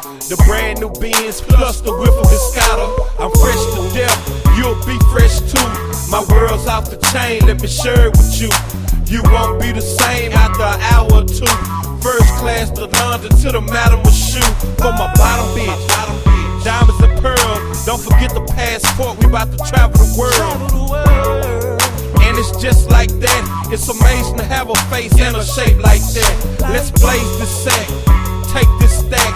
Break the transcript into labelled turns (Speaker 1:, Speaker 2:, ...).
Speaker 1: The brand new Benz plus the whiff of Biscotta. I'm fresh to death, you'll be fresh too. My world's off the chain, let me share it with you. You won't be the same after an hour or two. First class to London to the Madame shoe. For my bottom bitch, diamonds and pearls. Don't forget the passport, we about to travel the world. And it's just like that. It's amazing to have a face and a shape like that. Let's blaze this set.